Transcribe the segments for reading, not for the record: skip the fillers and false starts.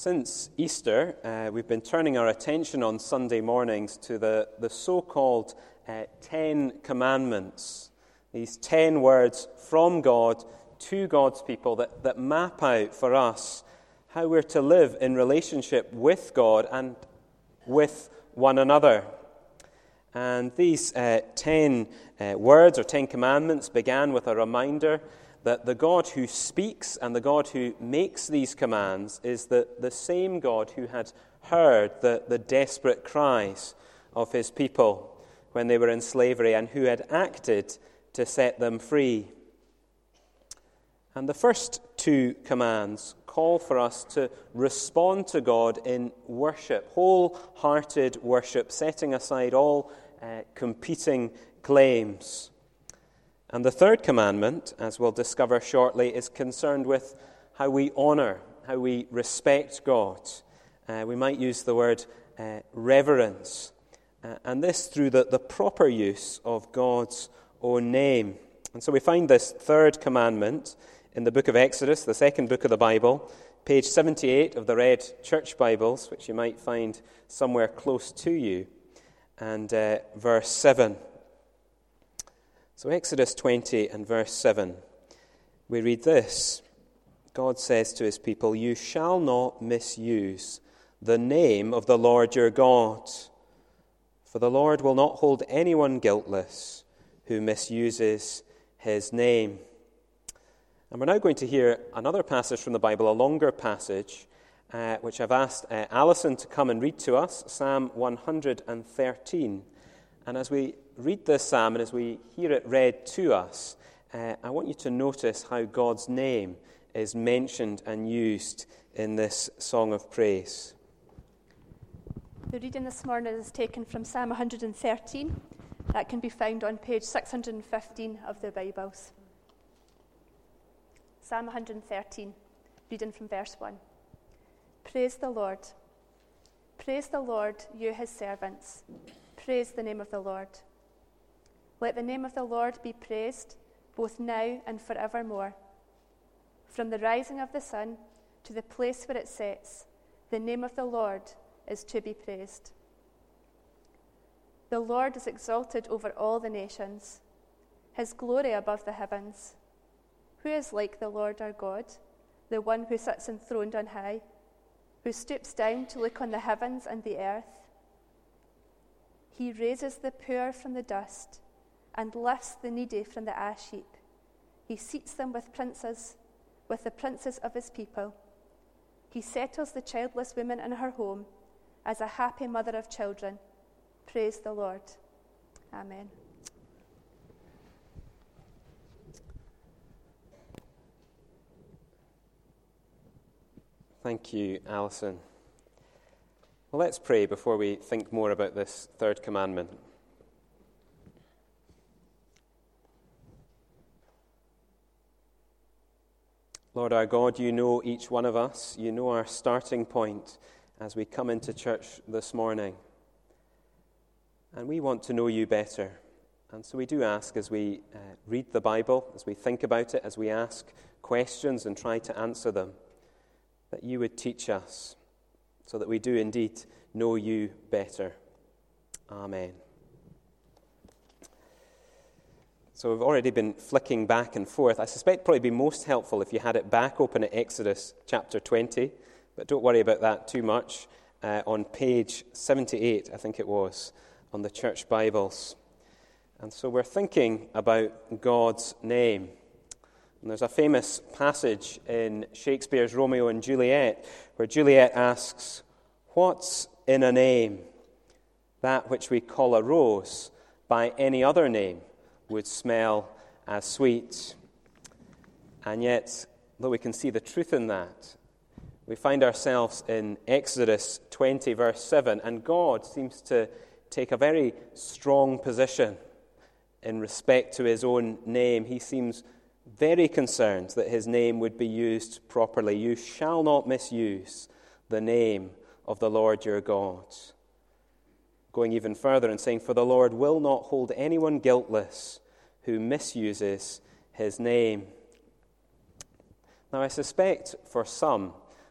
Since Easter, we've been turning our attention on Sunday mornings to the so-called 10 Commandments. These 10 words from God to God's people that map out for us how we're to live in relationship with God and with one another. And these 10 words or 10 Commandments began with a reminder that the God who speaks and the God who makes these commands is the same God who had heard the desperate cries of his people when they were in slavery and who had acted to set them free. And the first two commands call for us to respond to God in worship, wholehearted worship, setting aside all competing claims. And the third commandment, as we'll discover shortly, is concerned with how we honor, how we respect God. We might use the word reverence, and this through the proper use of God's own name. And so we find this third commandment in the book of Exodus, the second book of the Bible, page 78 of the Red Church Bibles, which you might find somewhere close to you, and verse 7. So Exodus 20 and verse 7, we read this. God says to his people, "You shall not misuse the name of the Lord your God, for the Lord will not hold anyone guiltless who misuses his name." And we're now going to hear another passage from the Bible, a longer passage, which I've asked Alison to come and read to us, Psalm 113. And as we read this psalm and as we hear it read to us, I want you to notice how God's name is mentioned and used in this song of praise. The reading this morning is taken from Psalm 113. That can be found on page 615 of the Bibles. Psalm 113, reading from verse 1. Praise the Lord. Praise the Lord, you his servants. Praise the name of the Lord. Let the name of the Lord be praised, both now and forevermore. From the rising of the sun to the place where it sets, the name of the Lord is to be praised. The Lord is exalted over all the nations, his glory above the heavens. Who is like the Lord our God, the one who sits enthroned on high, who stoops down to look on the heavens and the earth? He raises the poor from the dust and lifts the needy from the ash heap. He seats them with the princes of his people. He settles the childless woman in her home as a happy mother of children. Praise the Lord. Amen. Thank you, Alison. Well, let's pray before we think more about this third commandment. Lord our God, you know each one of us. You know our starting point as we come into church this morning. And we want to know you better. And so we do ask as we read the Bible, as we think about it, as we ask questions and try to answer them, that you would teach us so that we do indeed know you better. Amen. So we've already been flicking back and forth. I suspect it'd probably be most helpful if you had it back open at Exodus chapter 20, but don't worry about that too much. On page 78, I think it was, on the church Bibles. And so we're thinking about God's name. And there's a famous passage in Shakespeare's Romeo and Juliet where Juliet asks, "What's in a name? That which we call a rose by any other name would smell as sweet." And yet, though we can see the truth in that, we find ourselves in Exodus 20, verse 7, and God seems to take a very strong position in respect to his own name. He seems very concerned that his name would be used properly. You shall not misuse the name of the Lord your God. Going even further and saying, for the Lord will not hold anyone guiltless who misuses his name. Now I suspect for some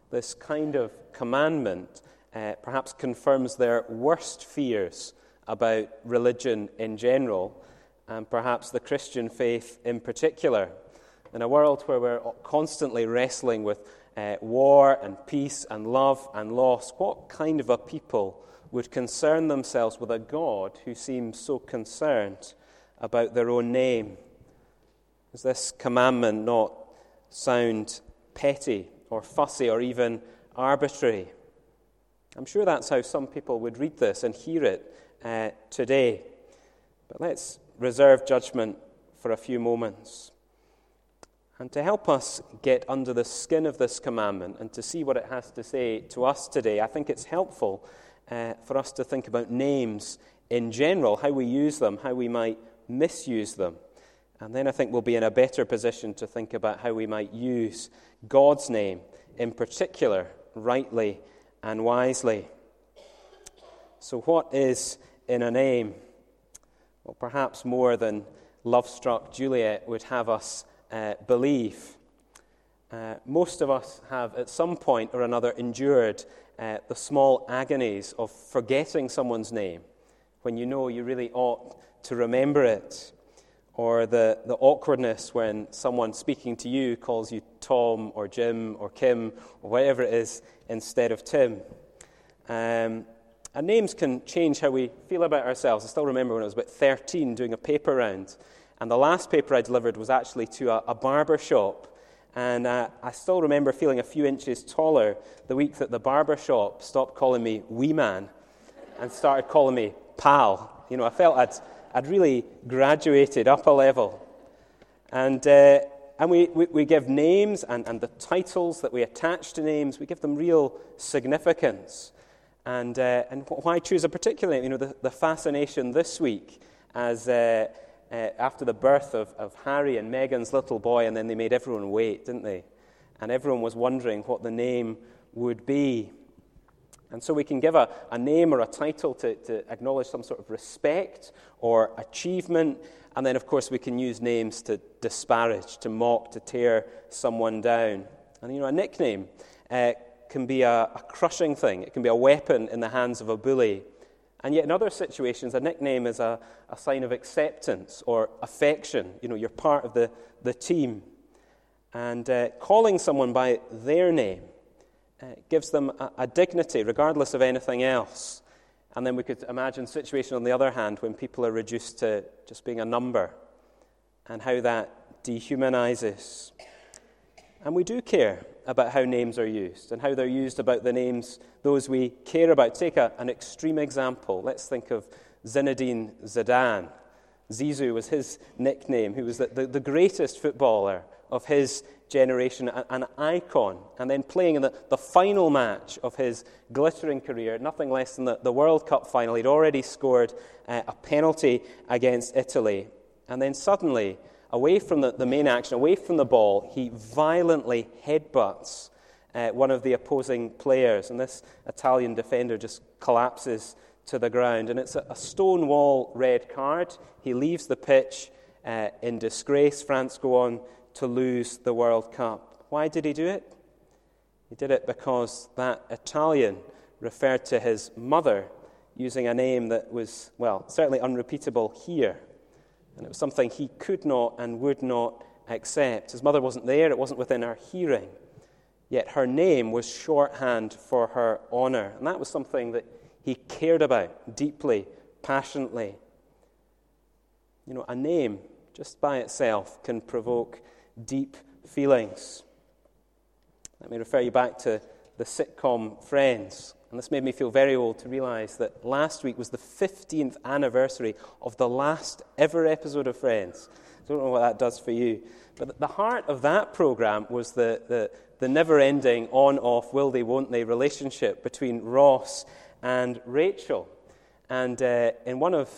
this kind of commandment perhaps confirms their worst fears about religion in general, and perhaps the Christian faith in particular. In a world where we're constantly wrestling with war and peace and love and loss, what kind of a people would concern themselves with a God who seems so concerned about their own name? Does this commandment not sound petty or fussy or even arbitrary? I'm sure that's how some people would read this and hear it today. But let's reserve judgment for a few moments. And to help us get under the skin of this commandment and to see what it has to say to us today, I think it's helpful for us to think about names in general, how we use them, how we might misuse them. And then I think we'll be in a better position to think about how we might use God's name in particular, rightly and wisely. So what is in a name? Well, perhaps more than love-struck Juliet would have us believe. Most of us have at some point or another endured the small agonies of forgetting someone's name when you know you really ought to remember it, or the awkwardness when someone speaking to you calls you Tom or Jim or Kim or whatever it is instead of Tim. And names can change how we feel about ourselves. I still remember when I was about 13 doing a paper round, and the last paper I delivered was actually to a barber shop. And I still remember feeling a few inches taller the week that the barber shop stopped calling me wee man and started calling me pal. You know, I felt I'd really graduated up a level. And we give names and the titles that we attach to names, we give them real significance. And why choose a particular name? You know, the fascination this week as after the birth of Harry and Meghan's little boy, and then they made everyone wait, didn't they? And everyone was wondering what the name would be. And so we can give a name or a title to acknowledge some sort of respect or achievement. And then, of course, we can use names to disparage, to mock, to tear someone down. And, you know, a nickname can be a crushing thing. It can be a weapon in the hands of a bully. And yet in other situations, a nickname is a sign of acceptance or affection. You know, you're part of the team. And calling someone by their name gives them a dignity regardless of anything else. And then we could imagine a situation on the other hand when people are reduced to just being a number and how that dehumanizes. And we do care about how names are used and how they're used about the names those we care about. Take an extreme example. Let's think of Zinedine Zidane. Zizou was his nickname. He was the greatest footballer of his generation, an icon, and then playing in the final match of his glittering career, nothing less than the World Cup final. He'd already scored a penalty against Italy. And then suddenly, away from the main action, away from the ball, he violently headbutts one of the opposing players. And this Italian defender just collapses to the ground. And it's a stonewall red card. He leaves the pitch in disgrace. France go on to lose the World Cup. Why did he do it? He did it because that Italian referred to his mother using a name that was, well, certainly unrepeatable here. And it was something he could not and would not accept. His mother wasn't there, it wasn't within her hearing. Yet her name was shorthand for her honor. And that was something that he cared about deeply, passionately. You know, a name, just by itself, can provoke deep feelings. Let me refer you back to the sitcom Friends. And this made me feel very old to realize that last week was the 15th anniversary of the last ever episode of Friends. I don't know what that does for you. But the heart of that program was the never-ending on-off, will-they, won't-they relationship between Ross and Rachel. And in one of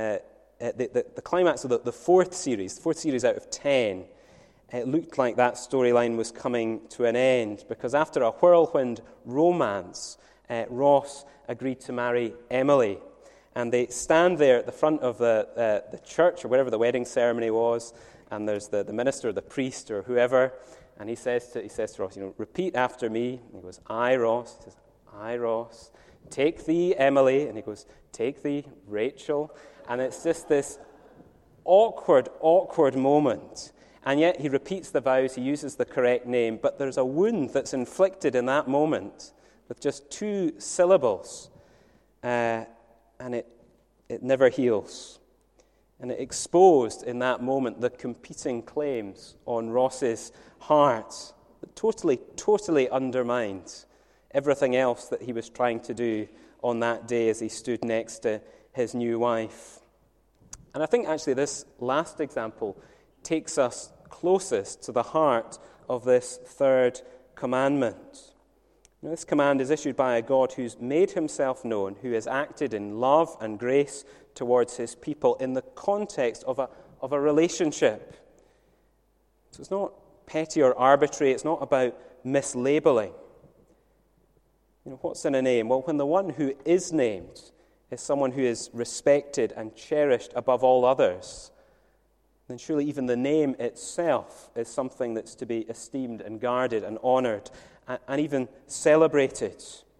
the climax of the fourth series out of 10, it looked like that storyline was coming to an end, because after a whirlwind romance, Ross agreed to marry Emily. And they stand there at the front of the church, or whatever the wedding ceremony was, and there's the minister, or the priest, or whoever, and he says to Ross, repeat after me. And he goes, I, Ross. He says, I, Ross. Take thee, Emily. And he goes, take thee, Rachel. And it's just this awkward moment. And yet he repeats the vows, he uses the correct name, but there's a wound that's inflicted in that moment with just 2 syllables, and it never heals. And it exposed in that moment the competing claims on Ross's heart that totally undermined everything else that he was trying to do on that day as he stood next to his new wife. And I think actually this last example takes us closest to the heart of this third commandment. This command is issued by a God who's made himself known, who has acted in love and grace towards his people in the context of a relationship. So it's not petty or arbitrary, it's not about mislabeling. What's in a name? Well, when the one who is named is someone who is respected and cherished above all others, then surely even the name itself is something that's to be esteemed and guarded and honoured and even celebrated.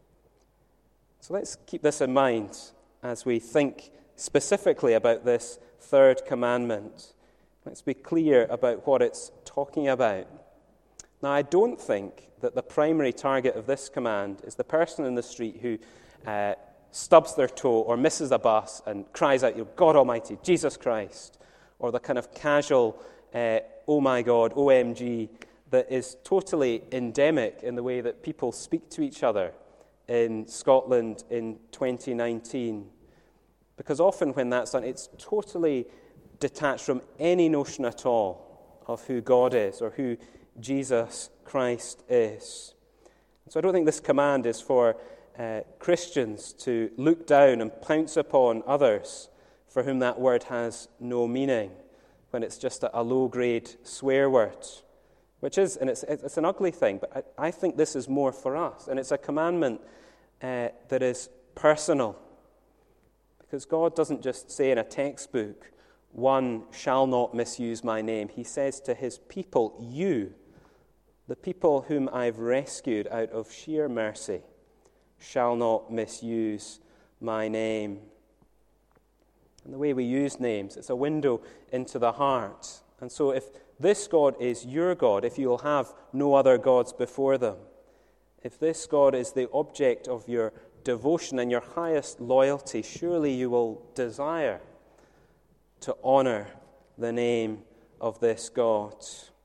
So let's keep this in mind as we think specifically about this third commandment. Let's be clear about what it's talking about. Now, I don't think that the primary target of this command is the person in the street who stubs their toe or misses a bus and cries out, God Almighty, Jesus Christ, or the kind of casual, oh my God, OMG, that is totally endemic in the way that people speak to each other in Scotland in 2019. Because often when that's done, it's totally detached from any notion at all of who God is or who Jesus Christ is. So I don't think this command is for Christians to look down and pounce upon others for whom that word has no meaning, when it's just a low-grade swear word, which is, and it's an ugly thing, but I think this is more for us, and it's a commandment that is personal, because God doesn't just say in a textbook, one shall not misuse my name. He says to his people, you, the people whom I've rescued out of sheer mercy, shall not misuse my name. And the way we use names, it's a window into the heart. And so if this God is your God, if you will have no other gods before them, if this God is the object of your devotion and your highest loyalty, surely you will desire to honor the name of this God.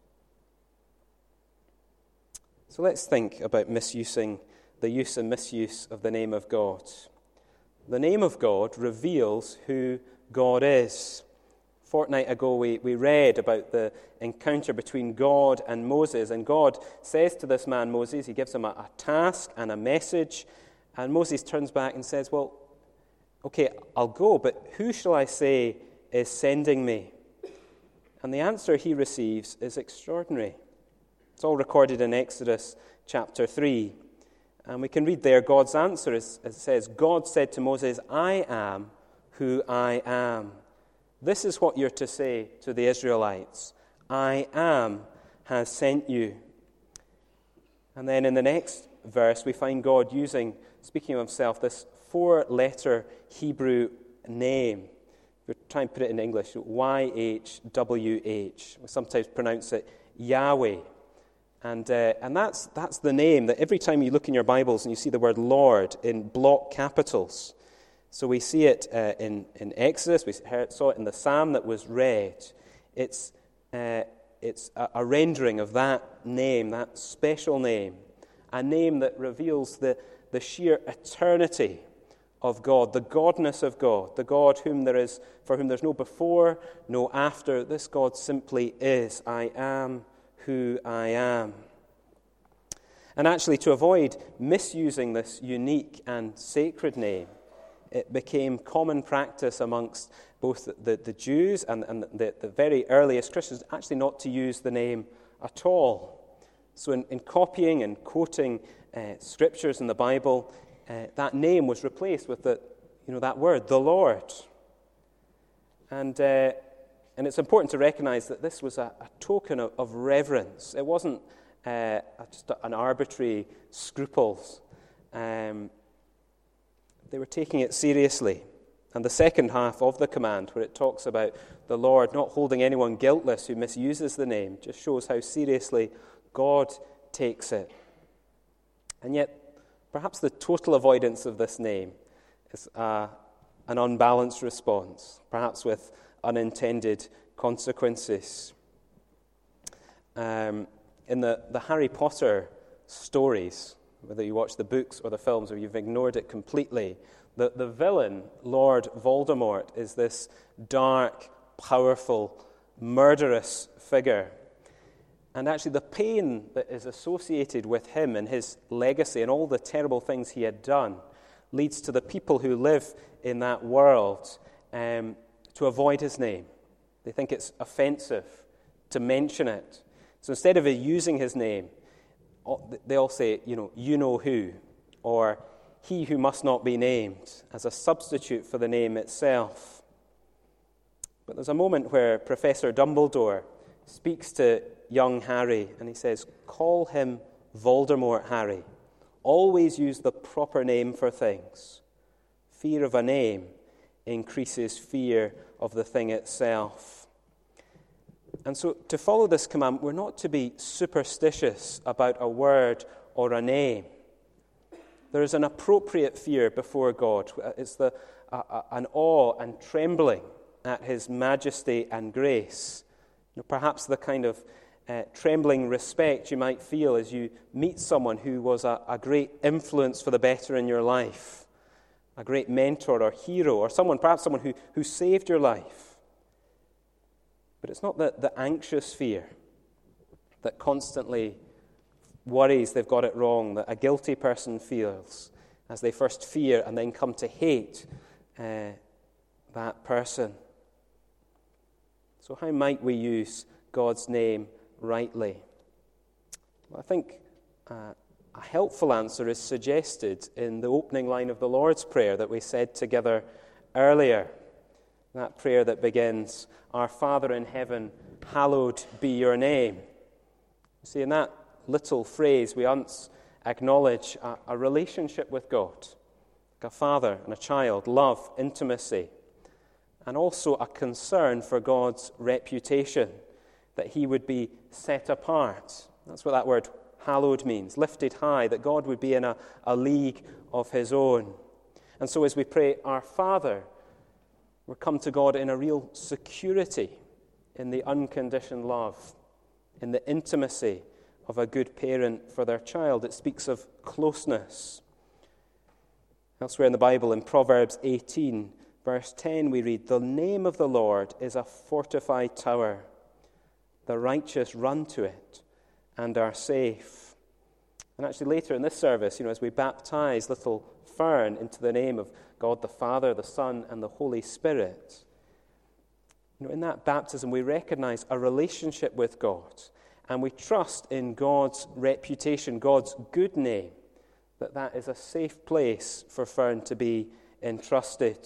So let's think about the use and misuse of the name of God. The name of God reveals who God is. A fortnight ago, we read about the encounter between God and Moses, and God says to this man, Moses, he gives him a task and a message, and Moses turns back and says, well, okay, I'll go, but who shall I say is sending me? And the answer he receives is extraordinary. It's all recorded in Exodus chapter 3. And we can read there God's answer. It says, God said to Moses, I am who I am. This is what you're to say to the Israelites. I am has sent you. And then in the next verse, we find God speaking of himself, this 4-letter Hebrew name. We're trying to put it in English, YHWH. We sometimes pronounce it Yahweh. And that's the name that every time you look in your Bibles and you see the word Lord in block capitals. So we see it in Exodus, we saw it in the Psalm that was read. It's a rendering of that name, that special name, a name that reveals the sheer eternity of God, the godness of God, the God for whom there's no before, no after. This God simply is. I am who I am. And actually, to avoid misusing this unique and sacred name, it became common practice amongst both the Jews and the very earliest Christians actually not to use the name at all. So in copying and quoting scriptures in the Bible, that name was replaced with that word, the Lord. And And it's important to recognize that this was a token of reverence. It wasn't just an arbitrary scruples. They were taking it seriously. And the second half of the command, where it talks about the Lord not holding anyone guiltless who misuses the name, just shows how seriously God takes it. And yet, perhaps the total avoidance of this name is an unbalanced response, perhaps with unintended consequences. In the Harry Potter stories, whether you watch the books or the films or you've ignored it completely, the villain, Lord Voldemort, is this dark, powerful, murderous figure. And actually the pain that is associated with him and his legacy and all the terrible things he had done leads to the people who live in that world to avoid his name. They think it's offensive to mention it. So instead of using his name, they all say, you know who, or he who must not be named, as a substitute for the name itself. But there's a moment where Professor Dumbledore speaks to young Harry, and he says, "Call him Voldemort, Harry. Always use the proper name for things. Fear of a name increases fear of the thing itself." And so to follow this command, we're not to be superstitious about a word or a name. There is an appropriate fear before God. It's an awe and trembling at his majesty and grace. Perhaps the kind of trembling respect you might feel as you meet someone who was a great influence for the better in your life, a great mentor or hero, or perhaps someone who saved your life. But it's not the anxious fear that constantly worries they've got it wrong, that a guilty person feels as they first fear and then come to hate that person. So how might we use God's name rightly? Well, I think a helpful answer is suggested in the opening line of the Lord's Prayer that we said together earlier. That prayer that begins, "Our Father in heaven, hallowed be your name." You see, in that little phrase, we acknowledge a relationship with God, like a father and a child, love, intimacy, and also a concern for God's reputation, that he would be set apart. That's what that word hallowed means, lifted high, that God would be in a league of his own. And so as we pray, "Our Father," we're come to God in a real security, in the unconditioned love, in the intimacy of a good parent for their child. It speaks of closeness. Elsewhere in the Bible, in Proverbs 18, verse 10, we read, "The name of the Lord is a fortified tower. The righteous run to it and are safe." And actually later in this service, as we baptize little Fern into the name of God the Father, the Son, and the Holy Spirit, in that baptism we recognize a relationship with God, and we trust in God's reputation, God's good name, that is a safe place for Fern to be entrusted.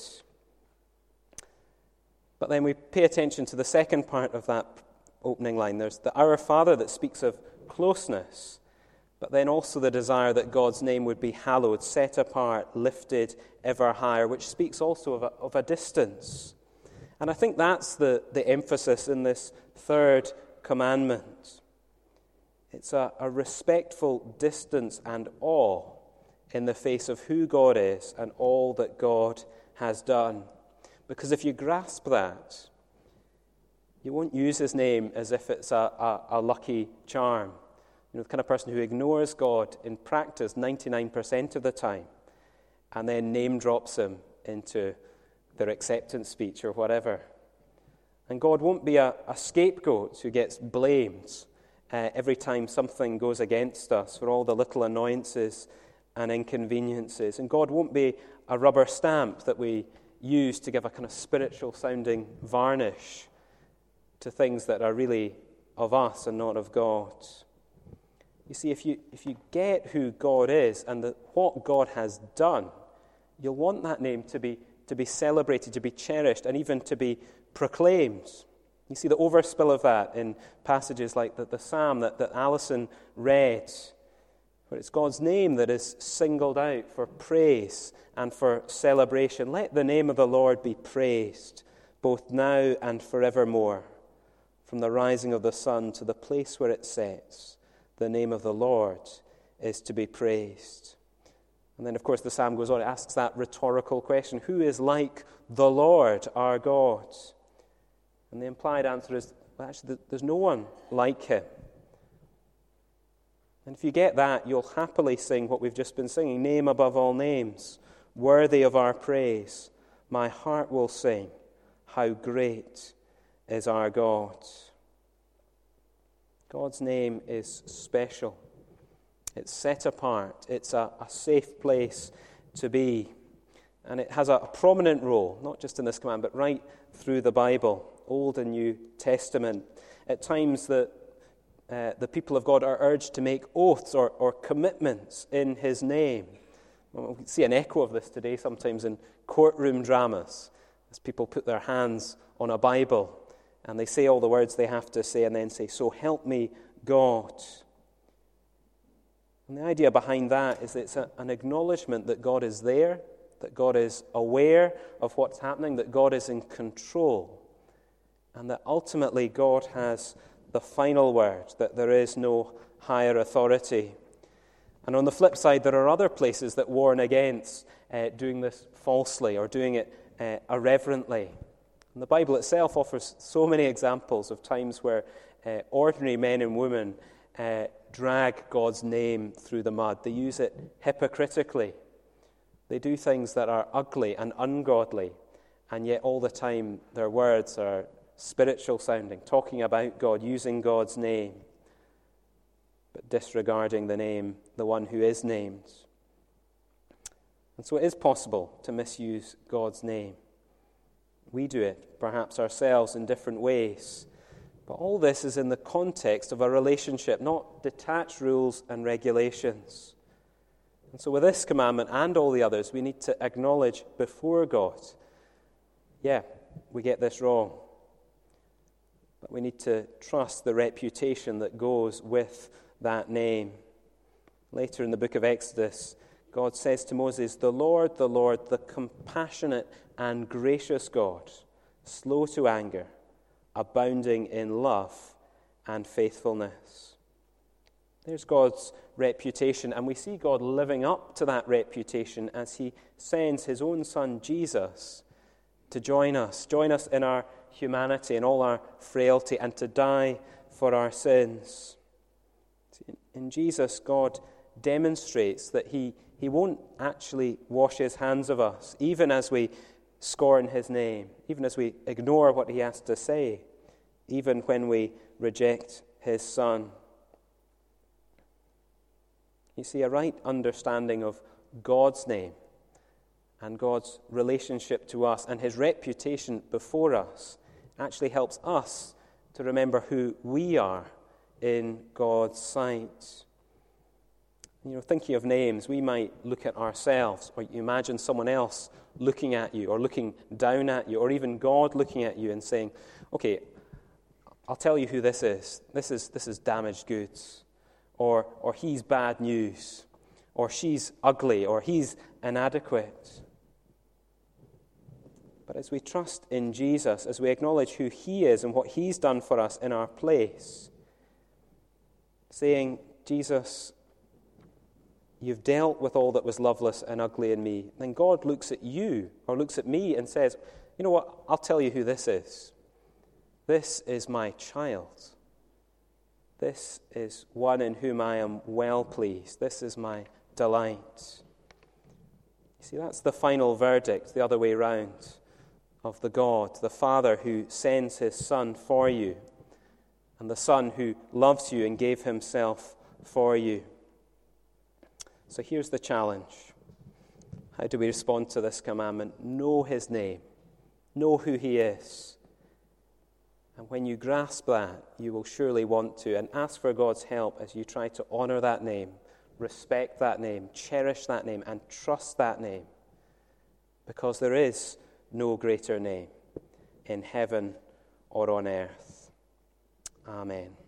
But then we pay attention to the second part of that opening line. There's the Our Father that speaks of closeness, but then also the desire that God's name would be hallowed, set apart, lifted ever higher, which speaks also of a distance. And I think that's the emphasis in this third commandment. It's a respectful distance and awe in the face of who God is and all that God has done. Because if you grasp that, you won't use his name as if it's a lucky charm. The kind of person who ignores God in practice 99% of the time and then name drops him into their acceptance speech or whatever. And God won't be a scapegoat who gets blamed every time something goes against us for all the little annoyances and inconveniences. And God won't be a rubber stamp that we use to give a kind of spiritual-sounding varnish to things that are really of us and not of God. You see, if you get who God is and what God has done, you'll want that name to be celebrated, to be cherished, and even to be proclaimed. You see the overspill of that in passages like the psalm that Alison read, where it's God's name that is singled out for praise and for celebration. Let the name of the Lord be praised, both now and forevermore. From the rising of the sun to the place where it sets, the name of the Lord is to be praised. And then, of course, the psalm goes on, it asks that rhetorical question, who is like the Lord our God? And the implied answer is, well, actually, there's no one like him. And if you get that, you'll happily sing what we've just been singing, name above all names, worthy of our praise. My heart will sing, how great is our God. God's name is special. It's set apart. It's a safe place to be. And it has a prominent role, not just in this command, but right through the Bible, Old and New Testament. At times the people of God are urged to make oaths or commitments in his name. We can see an echo of this today sometimes in courtroom dramas, as people put their hands on a Bible and they say all the words they have to say and then say, so help me God. And the idea behind that is that it's an acknowledgement that God is there, that God is aware of what's happening, that God is in control, and that ultimately God has the final word, that there is no higher authority. And on the flip side, there are other places that warn against doing this falsely or doing it irreverently. And the Bible itself offers so many examples of times where ordinary men and women drag God's name through the mud. They use it hypocritically. They do things that are ugly and ungodly, and yet all the time their words are spiritual sounding, talking about God, using God's name, but disregarding the name, the one who is named. And so it is possible to misuse God's name. We do it, perhaps ourselves, in different ways. But all this is in the context of a relationship, not detached rules and regulations. And so with this commandment and all the others, we need to acknowledge before God, yeah, we get this wrong. But we need to trust the reputation that goes with that name. Later in the book of Exodus, God says to Moses, the Lord, the compassionate and gracious God, slow to anger, abounding in love and faithfulness. There's God's reputation, and we see God living up to that reputation as he sends his own Son, Jesus, to join us in our humanity and all our frailty, and to die for our sins. In Jesus, God demonstrates that he won't actually wash his hands of us, even as we scorn his name, even as we ignore what he has to say, even when we reject his Son. You see, a right understanding of God's name and God's relationship to us and his reputation before us actually helps us to remember who we are in God's sight. Thinking of names, we might look at ourselves, or you imagine someone else looking at you, or looking down at you, or even God looking at you and saying, okay, I'll tell you who this is. This is damaged goods. Or he's bad news. Or she's ugly. Or he's inadequate. But as we trust in Jesus, as we acknowledge who he is and what he's done for us in our place, saying, Jesus, you've dealt with all that was loveless and ugly in me, then God looks at you or looks at me and says, you know what, I'll tell you who this is. This is my child. This is one in whom I am well pleased. This is my delight. You see, that's the final verdict, the other way round, of the God, the Father who sends his Son for you, and the Son who loves you and gave himself for you. So here's the challenge. How do we respond to this commandment? Know his name. Know who he is. And when you grasp that, you will surely want to, and ask for God's help as you try to honor that name, respect that name, cherish that name, and trust that name. Because there is no greater name in heaven or on earth. Amen.